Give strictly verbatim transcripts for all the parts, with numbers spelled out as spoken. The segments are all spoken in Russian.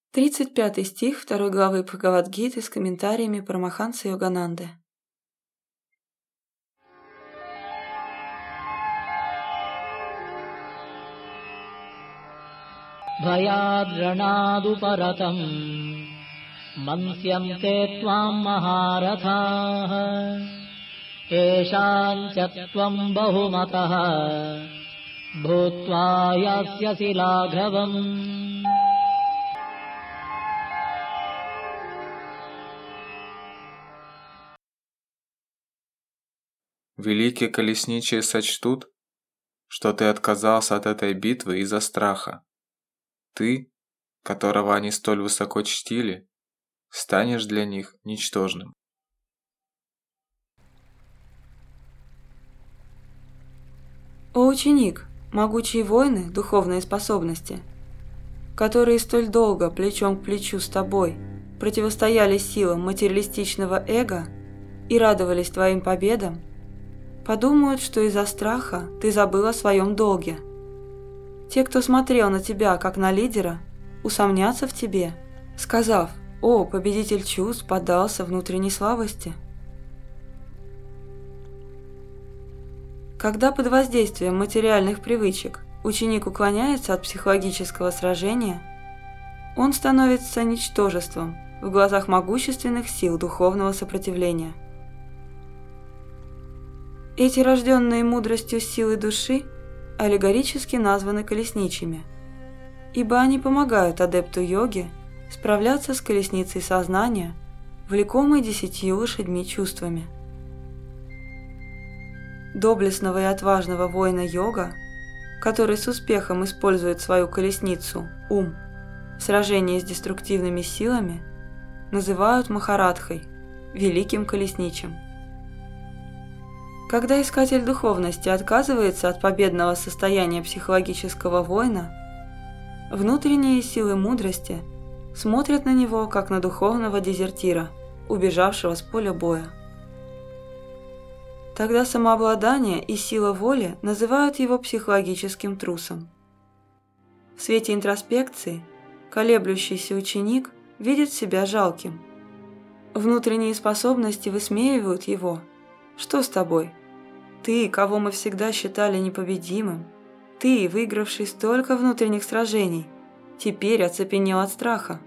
тридцать пятый стих второй главы Бхагавад-гиты с комментариями Парамахансы Йогананды. भयाद्रणादुपरतं मन्स्यन्ते त्वां महारथाः येषां च त्वं बहुमतः भूत्वा यास्यसि लाघवम्. Великие колесничие сочтут, что ты отказался от этой битвы из-за страха. Ты, которого они столь высоко чтили, станешь для них ничтожным. О ученик, могучие воины, духовные способности, которые столь долго плечом к плечу с тобой противостояли силам материалистичного эго и радовались твоим победам, подумают, что из-за страха ты забыл о своем долге. Те, кто смотрел на тебя как на лидера, усомнятся в тебе, сказав: «О, победитель чувств поддался внутренней слабости». Когда под воздействием материальных привычек ученик уклоняется от психологического сражения, он становится ничтожеством в глазах могущественных сил духовного сопротивления. Эти рожденные мудростью силы души аллегорически названы колесничими, ибо они помогают адепту йоги справляться с колесницей сознания, влекомой десятью лошадьми чувствами. Доблестного и отважного воина йога, который с успехом использует свою колесницу, ум, в сражении с деструктивными силами, называют Махарадхой, великим колесничим. Когда искатель духовности отказывается от победного состояния психологического воина, внутренние силы мудрости смотрят на него, как на духовного дезертира, убежавшего с поля боя. Тогда самообладание и сила воли называют его психологическим трусом. В свете интроспекции колеблющийся ученик видит себя жалким. Внутренние способности высмеивают его. Что с тобой? Ты, кого мы всегда считали непобедимым, ты, выигравший столько внутренних сражений, теперь оцепенел от страха.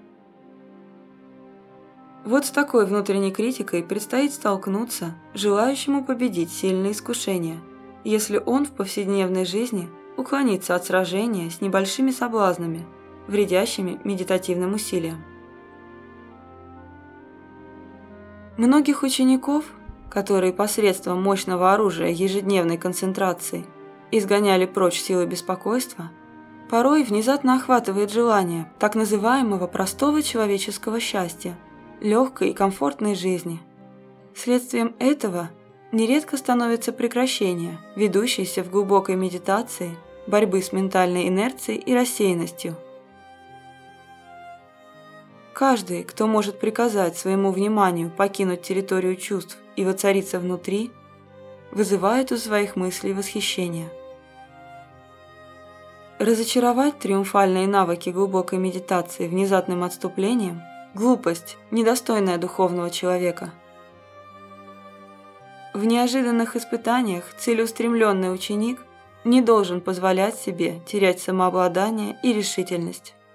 Вот с такой внутренней критикой предстоит столкнуться желающему победить сильные искушения, если он в повседневной жизни уклонится от сражения с небольшими соблазнами, вредящими медитативным усилиям. Многих учеников, которые посредством мощного оружия ежедневной концентрации изгоняли прочь силы беспокойства, порой внезапно охватывает желание так называемого простого человеческого счастья, легкой и комфортной жизни. Следствием этого нередко становится прекращение, ведущееся в глубокой медитации, борьбы с ментальной инерцией и рассеянностью. Каждый, кто может приказать своему вниманию покинуть территорию чувств и воцариться внутри, вызывает у своих мыслей восхищение. Разочаровать триумфальные навыки глубокой медитации внезапным отступлением – глупость, недостойная духовного человека. В неожиданных испытаниях целеустремленный ученик не должен позволять себе терять самообладание и решительность.